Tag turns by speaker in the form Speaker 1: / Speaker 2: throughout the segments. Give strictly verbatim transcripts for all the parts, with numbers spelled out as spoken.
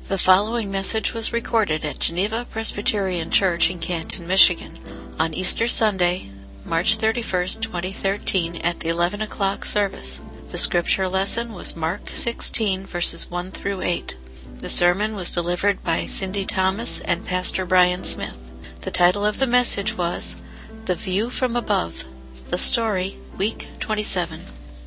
Speaker 1: The following message was recorded at Geneva Presbyterian Church in Canton, Michigan, on Easter Sunday, March thirty-first, twenty thirteen, at the eleven o'clock service. The scripture lesson was Mark sixteen, verses one through eight. The sermon was delivered by Cindy Thomas and Pastor Brian Smith. The title of the message was The View from Above. The story, week twenty-seven.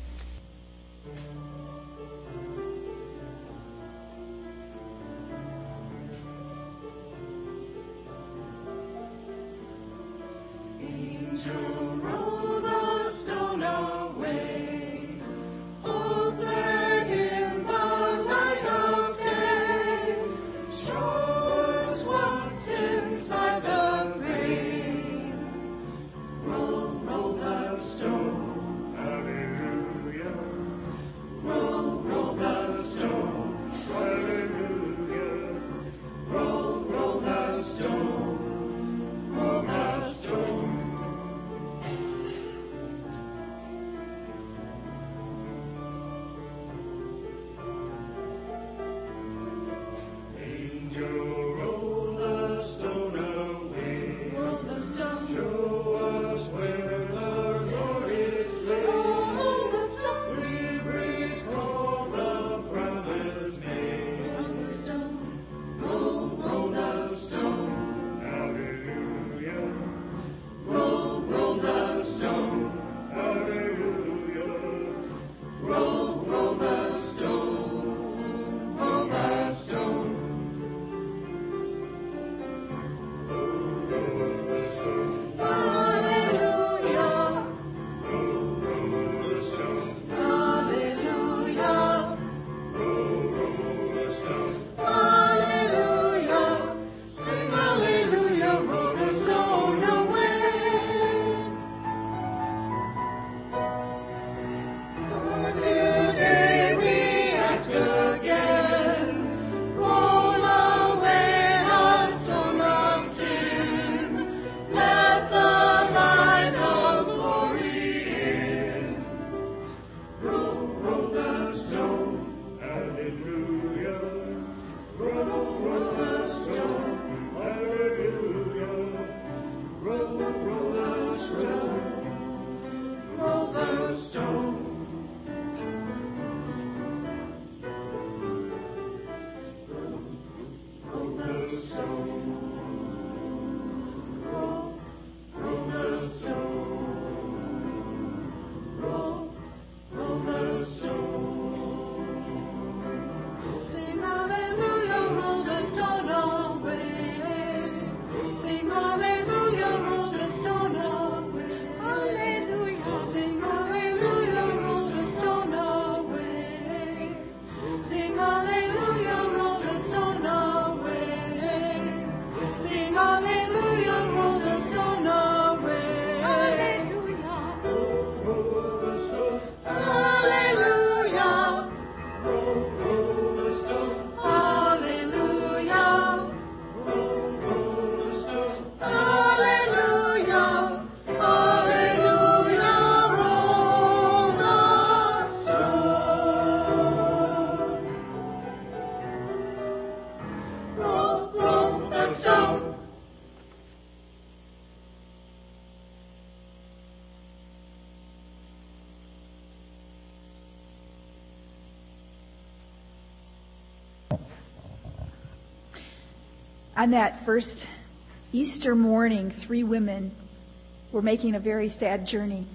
Speaker 2: On that first Easter morning, three women were making a very sad journey,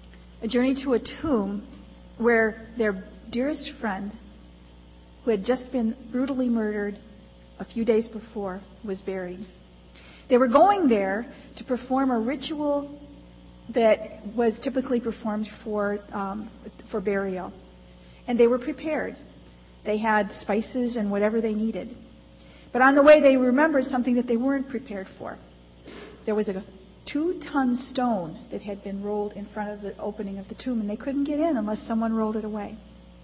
Speaker 2: a journey to a tomb where their dearest friend, who had just been brutally murdered a few days before, was buried. They were going there to perform a ritual that was typically performed for um, for burial, and they were prepared. They had spices and whatever they needed. But on the way, they remembered something that they weren't prepared for. There was a two-ton stone that had been rolled in front of the opening of the tomb, and they couldn't get in unless someone rolled it away.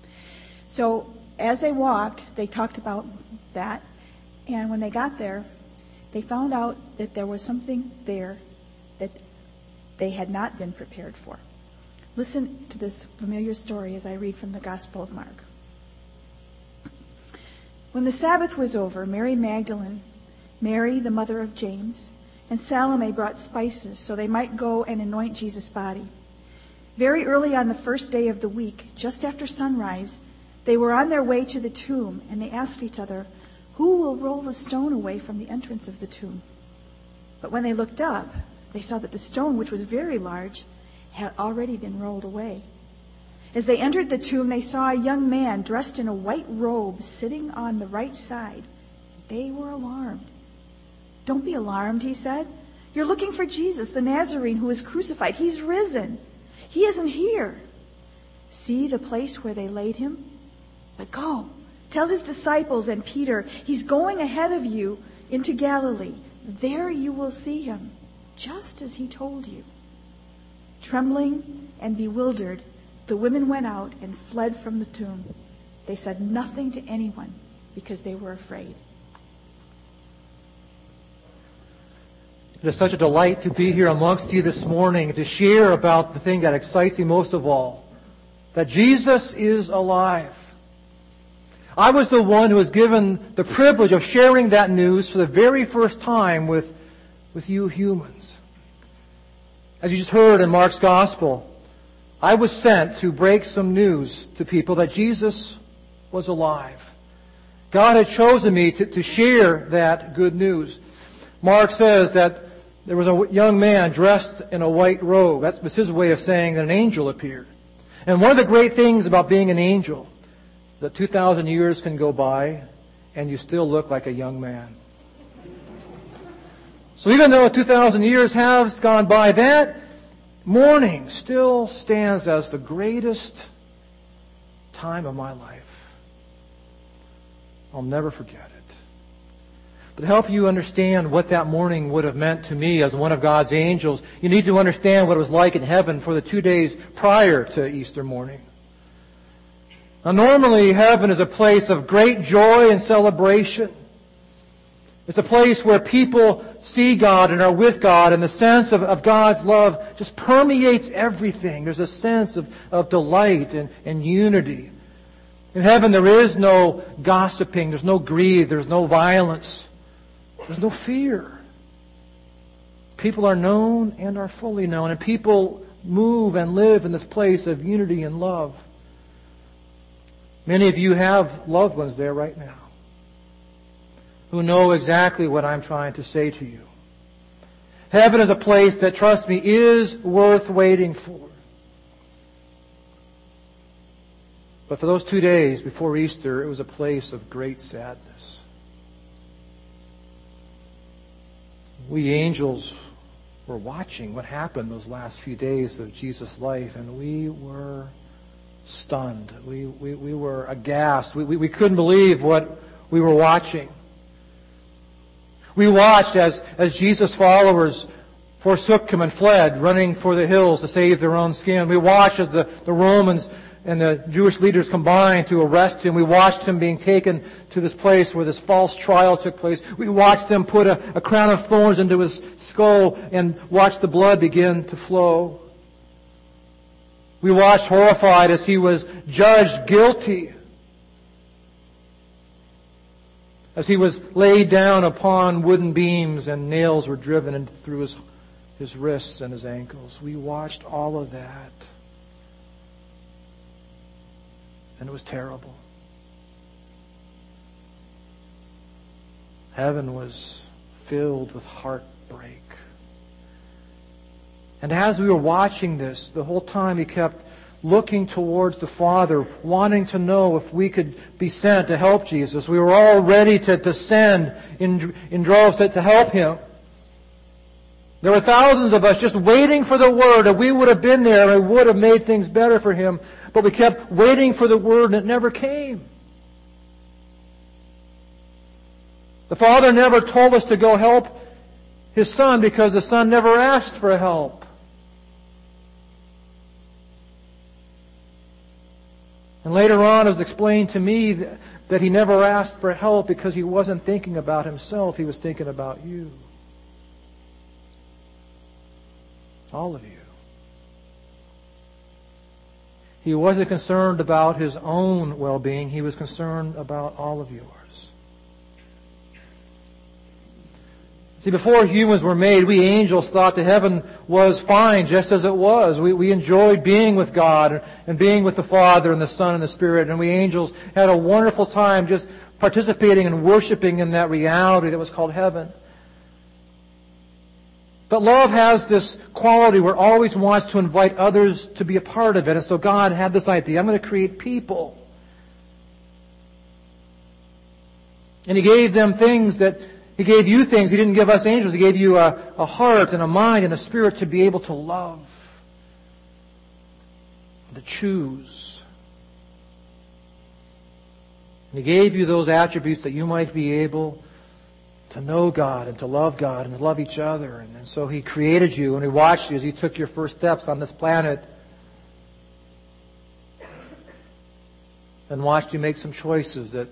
Speaker 2: So as they walked, they talked about that, and when they got there, they found out that there was something there that they had not been prepared for. Listen to this familiar story as I read from the Gospel of Mark. When the Sabbath was over, Mary Magdalene, Mary, the mother of James, and Salome brought spices so they might go and anoint Jesus' body. Very early on the first day of the week, just after sunrise, they were on their way to the tomb, and they asked each other, "Who will roll the stone away from the entrance of the tomb?" But when they looked up, they saw that the stone, which was very large, had already been rolled away. As they entered the tomb, they saw a young man dressed in a white robe sitting on the right side. They were alarmed. "Don't be alarmed," he said. "You're looking for Jesus, the Nazarene who was crucified. He's risen. He isn't here. See the place where they laid him? But go, tell his disciples and Peter, he's going ahead of you into Galilee. There you will see him, just as he told you." Trembling and bewildered, the women went out and fled from the tomb. They said nothing to anyone because they were afraid.
Speaker 3: It is such a delight to be here amongst you this morning to share about the thing that excites me most of all, that Jesus is alive. I was the one who was given the privilege of sharing that news for the very first time with, with you humans. As you just heard in Mark's Gospel, I was sent to break some news to people that Jesus was alive. God had chosen me to, to share that good news. Mark says that there was a young man dressed in a white robe. That was his way of saying that an angel appeared. And one of the great things about being an angel is that two thousand years can go by and you still look like a young man. So even though two thousand years has gone by, that morning still stands as the greatest time of my life. I'll never forget it. But to help you understand what that morning would have meant to me as one of God's angels, you need to understand what it was like in heaven for the two days prior to Easter morning. Now, normally, heaven is a place of great joy and celebration. It's a place where people see God and are with God, and the sense of, of God's love just permeates everything. There's a sense of, of delight and, and unity. In heaven, there is no gossiping, there's no greed, there's no violence, there's no fear. People are known and are fully known, and people move and live in this place of unity and love. Many of you have loved ones there right now who know exactly what I'm trying to say to you. Heaven is a place that, trust me, is worth waiting for. But for those two days before Easter, it was a place of great sadness. We angels were watching what happened those last few days of Jesus' life, and we were stunned. We, we, we were aghast. We, we, we couldn't believe what we were watching. We watched as, as Jesus' followers forsook Him and fled, running for the hills to save their own skin. We watched as the, the Romans and the Jewish leaders combined to arrest Him. We watched Him being taken to this place where this false trial took place. We watched them put a, a crown of thorns into His skull and watched the blood begin to flow. We watched horrified as He was judged guilty, as He was laid down upon wooden beams and nails were driven in through His, his wrists and His ankles. We watched all of that. And it was terrible. Heaven was filled with heartbreak. And as we were watching this, the whole time we kept looking towards the Father, wanting to know if we could be sent to help Jesus. We were all ready to, to send in, in droves to, to help Him. There were thousands of us just waiting for the word that we would have been there and would have made things better for Him. But we kept waiting for the word and it never came. The Father never told us to go help His Son because the Son never asked for help. And later on it was explained to me that, that He never asked for help because He wasn't thinking about Himself. He was thinking about you. All of you. He wasn't concerned about His own well-being. He was concerned about all of yours. See, before humans were made, we angels thought that heaven was fine just as it was. We, we enjoyed being with God and being with the Father and the Son and the Spirit. And we angels had a wonderful time just participating and worshiping in that reality that was called heaven. But love has this quality where it always wants to invite others to be a part of it. And so God had this idea, I'm going to create people. And He gave them things that He gave you things He didn't give us angels. He gave you a, a heart and a mind and a spirit to be able to love, to choose. And He gave you those attributes that you might be able to know God and to love God and to love each other. And, and so He created you and He watched you as you took your first steps on this planet and watched you make some choices that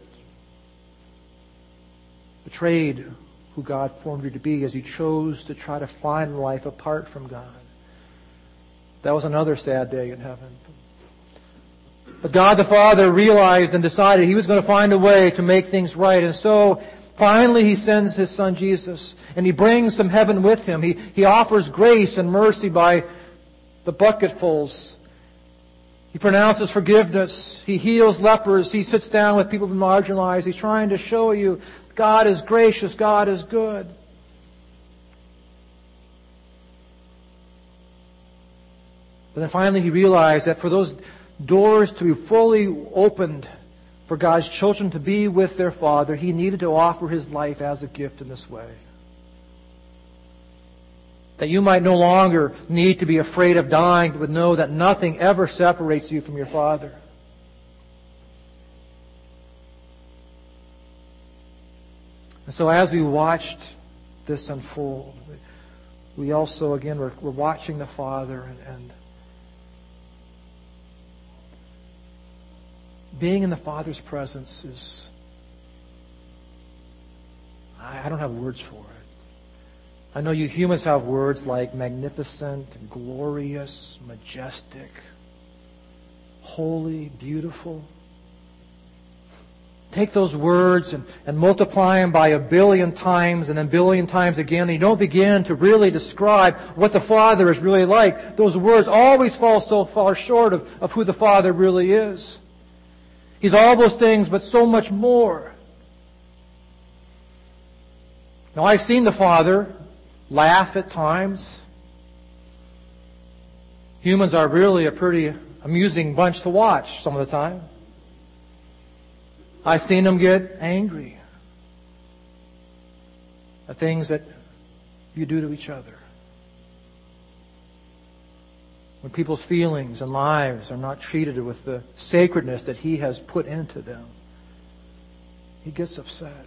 Speaker 3: betrayed who God formed you to be as you chose to try to find life apart from God. That was another sad day in heaven. But God the Father realized and decided He was going to find a way to make things right. And so finally He sends His Son Jesus, and He brings from heaven with Him. He, he offers grace and mercy by the bucketfuls. He pronounces forgiveness. He heals lepers. He sits down with people who are marginalized. He's trying to show you God is gracious. God is good. But then finally He realized that for those doors to be fully opened for God's children to be with their Father, He needed to offer His life as a gift in this way. That you might no longer need to be afraid of dying, but know that nothing ever separates you from your Father. And so as we watched this unfold, we also, again, we're, we're watching the Father and, and being in the Father's presence is, I, I don't have words for it. I know you humans have words like magnificent, glorious, majestic, holy, beautiful. Take those words and, and multiply them by a billion times and then a billion times again. And you don't begin to really describe what the Father is really like. Those words always fall so far short of, of who the Father really is. He's all those things, but so much more. Now, I've seen the Father laugh at times. Humans are really a pretty amusing bunch to watch some of the time. I've seen them get angry at things that you do to each other. When people's feelings and lives are not treated with the sacredness that He has put into them, He gets upset.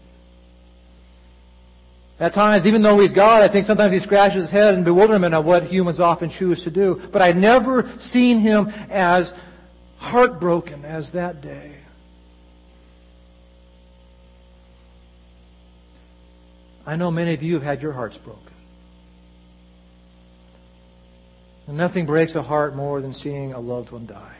Speaker 3: At times, even though He's God, I think sometimes He scratches His head in bewilderment at what humans often choose to do. But I've never seen Him as heartbroken as that day. I know many of you have had your hearts broken. And nothing breaks a heart more than seeing a loved one die.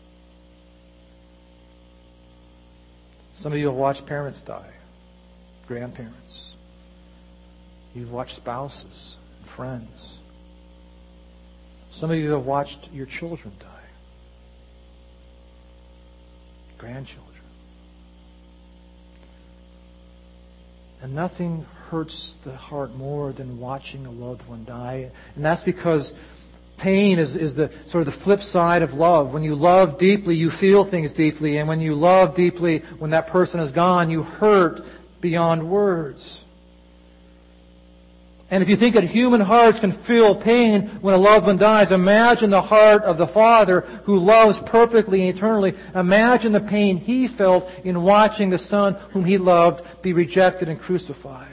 Speaker 3: Some of you have watched parents die, grandparents. You've watched spouses and friends. Some of you have watched your children die, grandchildren. And nothing hurts the heart more than watching a loved one die. And that's because pain is, is the sort of the flip side of love. When you love deeply, you feel things deeply. And when you love deeply, when that person is gone, you hurt beyond words. And if you think that human hearts can feel pain when a loved one dies, imagine the heart of the Father who loves perfectly and eternally. Imagine the pain He felt in watching the Son whom He loved be rejected and crucified.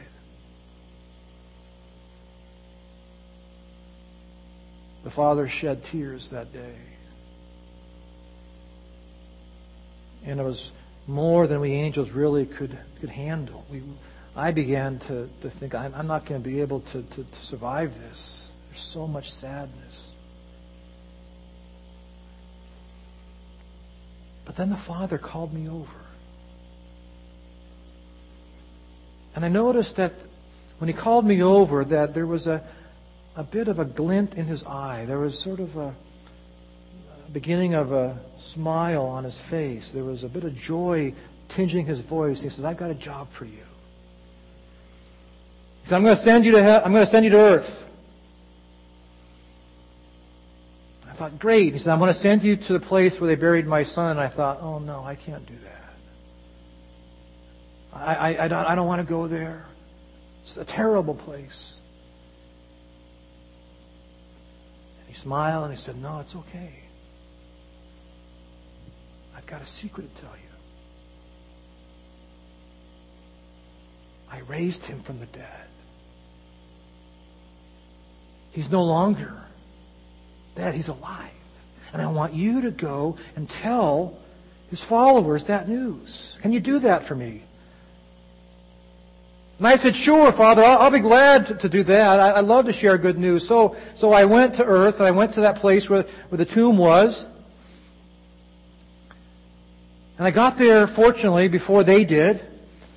Speaker 3: The Father shed tears that day. And it was more than we angels really could, could handle. We I began to, to think, I'm, I'm not going to be able to, to, to survive this. There's so much sadness. But then the Father called me over. And I noticed that when he called me over, that there was a, a bit of a glint in his eye. There was sort of a, a beginning of a smile on his face. There was a bit of joy tinging his voice. He says, I've got a job for you. He said, I'm going to send you to he- I'm going to send you to earth. I thought, great. He said, I'm going to send you to the place where they buried my son. And I thought, oh no, I can't do that. I, I, I don't, I don't want to go there. It's a terrible place. And he smiled and he said, no, it's okay. I've got a secret to tell you. I raised him from the dead. He's no longer dead. He's alive. And I want you to go and tell his followers that news. Can you do that for me? And I said, sure, Father, I'll, I'll be glad to, to do that. I, I love to share good news. So, so I went to earth, and I went to that place where, where the tomb was. And I got there, fortunately, before they did.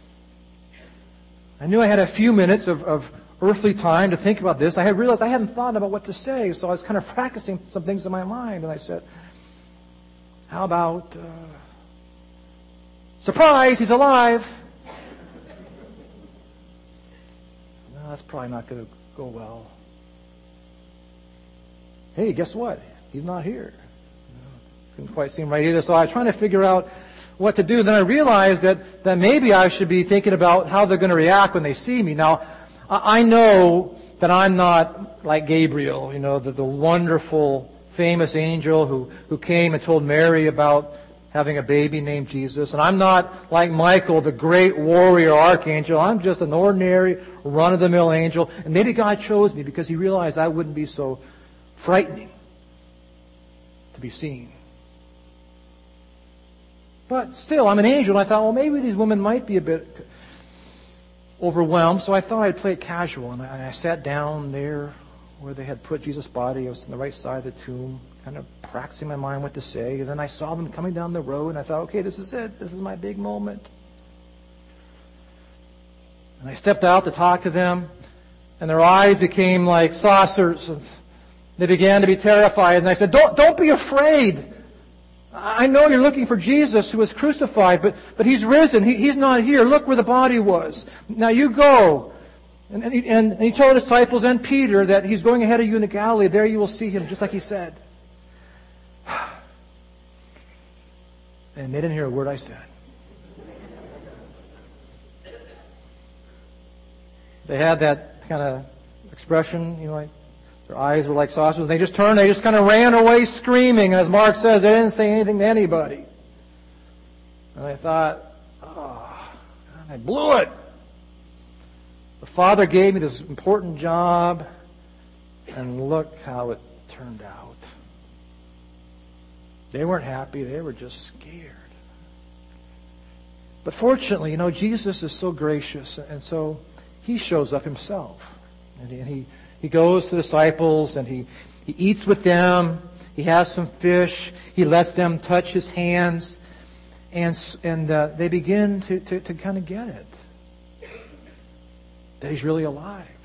Speaker 3: I knew I had a few minutes of, of earthly time to think about this. I had realized I hadn't thought about what to say, so I was kind of practicing some things in my mind. And I said, how about, uh, surprise, he's alive. No, that's probably not going to go well. Hey, guess what? He's not here. Didn't quite seem right either. So I was trying to figure out what to do. Then I realized that, that maybe I should be thinking about how they're going to react when they see me. Now, I know that I'm not like Gabriel, you know, the, the wonderful, famous angel who, who came and told Mary about having a baby named Jesus. And I'm not like Michael, the great warrior archangel. I'm just an ordinary, run-of-the-mill angel. And maybe God chose me because He realized I wouldn't be so frightening to be seen. But still, I'm an angel, and I thought, well, maybe these women might be a bit overwhelmed, so I thought I'd play it casual. And I, and I sat down there where they had put Jesus' body. I was on the right side of the tomb, kind of practicing my mind what to say. And then I saw them coming down the road, and I thought, okay, this is it. This is my big moment. And I stepped out to talk to them, and their eyes became like saucers. And they began to be terrified, and I said, don't, don't be afraid. I know you're looking for Jesus who was crucified, but, but He's risen. He, he's not here. Look where the body was. Now you go. And, and, he, and, and He told His disciples and Peter that He's going ahead of you into Galilee. There you will see Him, just like He said. And they didn't hear a word I said. They had that kind of expression, you know, like their eyes were like saucers. They just turned, they just kind of ran away screaming. And as Mark says, they didn't say anything to anybody. And I thought, oh, I blew it. The Father gave me this important job, and look how it turned out. They weren't happy. They were just scared. But fortunately, you know, Jesus is so gracious, and so He shows up Himself. And He... And he He goes to the disciples and he, he eats with them. He has some fish. He lets them touch His hands. And, and uh, they begin to, to, to kind of get it. That He's really alive.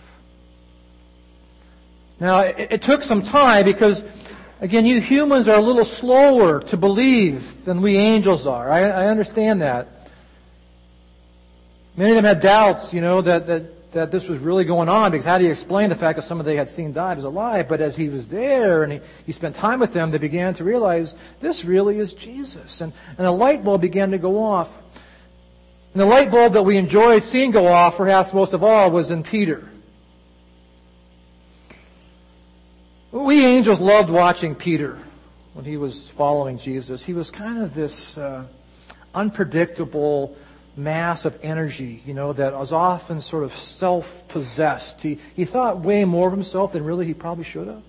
Speaker 3: Now, it, it took some time because, again, you humans are a little slower to believe than we angels are. I, I understand that. Many of them had doubts, you know, that... that that this was really going on, because how do you explain the fact that someone they had seen died was alive? But as He was there and he, he spent time with them, they began to realize this really is Jesus. And, and a light bulb began to go off. And the light bulb that we enjoyed seeing go off, perhaps most of all, was in Peter. We angels loved watching Peter when he was following Jesus. He was kind of this uh, unpredictable mass of energy, you know, that was often sort of self-possessed. He, he thought way more of himself than really he probably should have.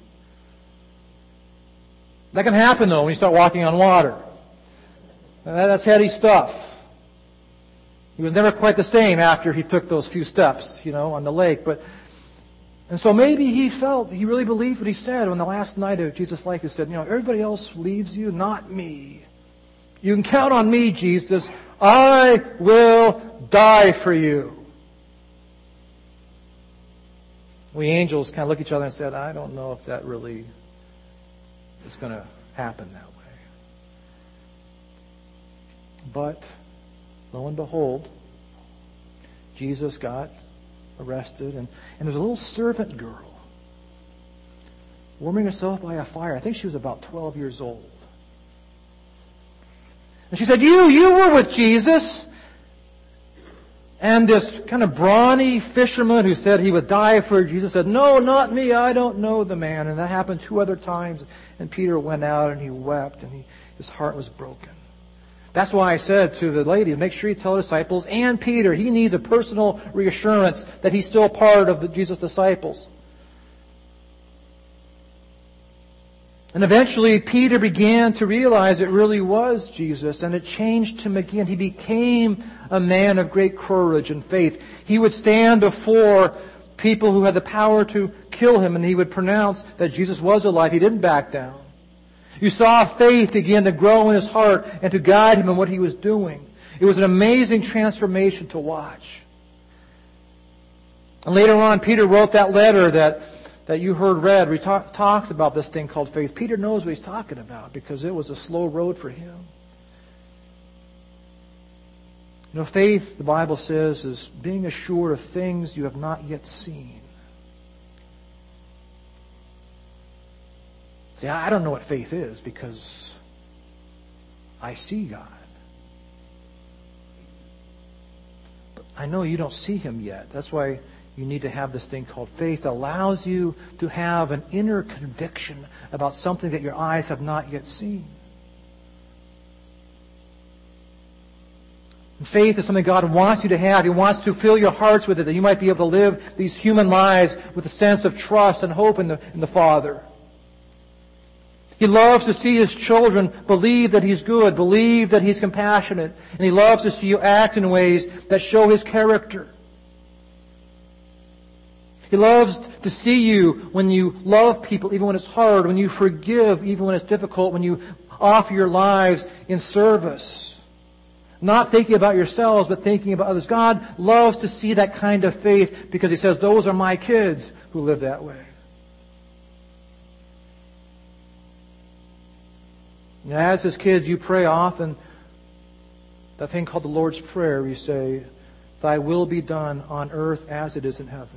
Speaker 3: That can happen, though, when you start walking on water. That, that's heady stuff. He was never quite the same after he took those few steps, you know, on the lake. But and so maybe he felt, he really believed what he said on the last night of Jesus' life. He said, you know, everybody else leaves you, not me. You can count on me, Jesus. I will die for you. We angels kind of look at each other and said, I don't know if that really is going to happen that way. But lo and behold, Jesus got arrested, and, and there's a little servant girl warming herself by a fire. I think she was about twelve years old. And she said, you, you were with Jesus. And this kind of brawny fisherman who said he would die for Jesus said, no, not me, I don't know the man. And that happened two other times. And Peter went out and he wept and he, his heart was broken. That's why I said to the lady, make sure you tell the disciples and Peter, he needs a personal reassurance that he's still part of the Jesus' disciples. And eventually Peter began to realize it really was Jesus, and it changed him again. He became a man of great courage and faith. He would stand before people who had the power to kill him, and he would pronounce that Jesus was alive. He didn't back down. You saw faith begin to grow in his heart and to guide him in what he was doing. It was an amazing transformation to watch. And later on, Peter wrote that letter that, that you heard read, where he talk, talks about this thing called faith. Peter knows what he's talking about because it was a slow road for him. You know, faith, the Bible says, is being assured of things you have not yet seen. See, I don't know what faith is because I see God. But I know you don't see Him yet. That's why you need to have this thing called faith that allows you to have an inner conviction about something that your eyes have not yet seen. And faith is something God wants you to have. He wants to fill your hearts with it, that you might be able to live these human lives with a sense of trust and hope in the, in the Father. He loves to see His children believe that He's good, believe that He's compassionate, and He loves to see you act in ways that show His character. He loves to see you when you love people, even when it's hard, when you forgive, even when it's difficult, when you offer your lives in service. Not thinking about yourselves, but thinking about others. God loves to see that kind of faith because He says, those are my kids who live that way. And as His kids, you pray often that thing called the Lord's Prayer. You say, Thy will be done on earth as it is in heaven.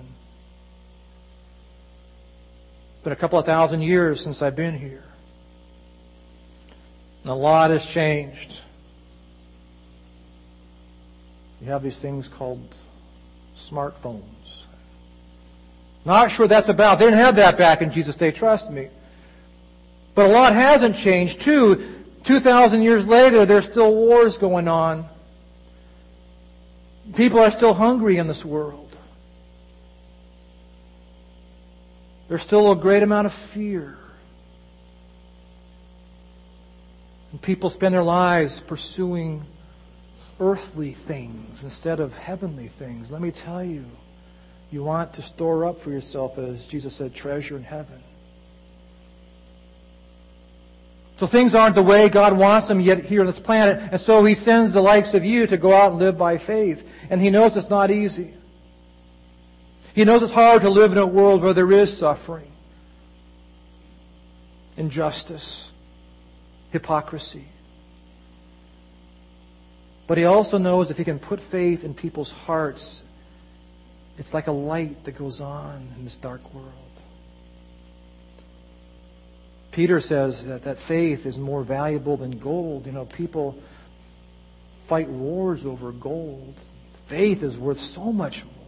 Speaker 3: It's been a couple of thousand years since I've been here. And a lot has changed. You have these things called smartphones. Not sure that's about. They didn't have that back in Jesus' day, trust me. But a lot hasn't changed, too. Two thousand years later, there's still wars going on. People are still hungry in this world. There's still a great amount of fear. And people spend their lives pursuing earthly things instead of heavenly things. Let me tell you, you want to store up for yourself, as Jesus said, treasure in heaven. So things aren't the way God wants them yet here on this planet, and so He sends the likes of you to go out and live by faith. And He knows it's not easy. He knows it's hard to live in a world where there is suffering, injustice, hypocrisy. But He also knows if He can put faith in people's hearts, it's like a light that goes on in this dark world. Peter says that, that faith is more valuable than gold. You know, people fight wars over gold. Faith is worth so much more.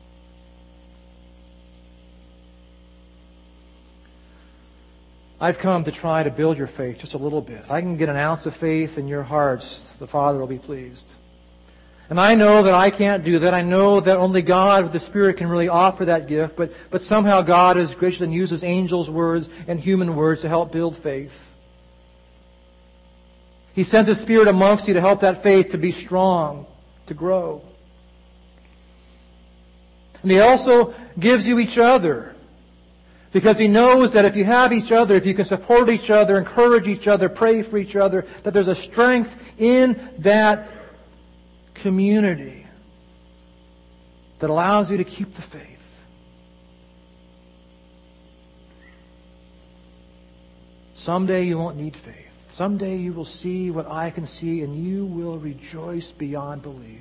Speaker 3: I've come to try to build your faith just a little bit. If I can get an ounce of faith in your hearts, the Father will be pleased. And I know that I can't do that. I know that only God with the Spirit can really offer that gift. But, but somehow God is gracious and uses angels' words and human words to help build faith. He sends His Spirit amongst you to help that faith to be strong, to grow. And He also gives you each other. Because He knows that if you have each other, if you can support each other, encourage each other, pray for each other, that there's a strength in that community that allows you to keep the faith. Someday you won't need faith. Someday you will see what I can see, and you will rejoice beyond belief.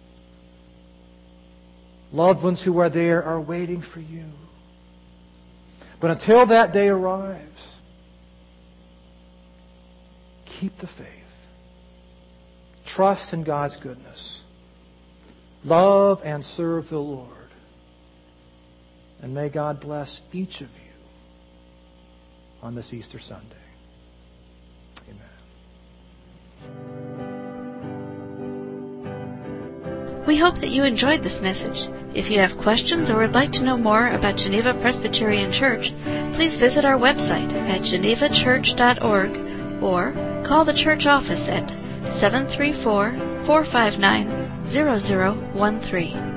Speaker 3: Loved ones who are there are waiting for you. But until that day arrives, keep the faith. Trust in God's goodness. Love and serve the Lord. And may God bless each of you on this Easter Sunday.
Speaker 1: We hope that you enjoyed this message. If you have questions or would like to know more about Geneva Presbyterian Church, please visit our website at geneva church dot org or call the church office at seven three four, four five nine, zero zero one three.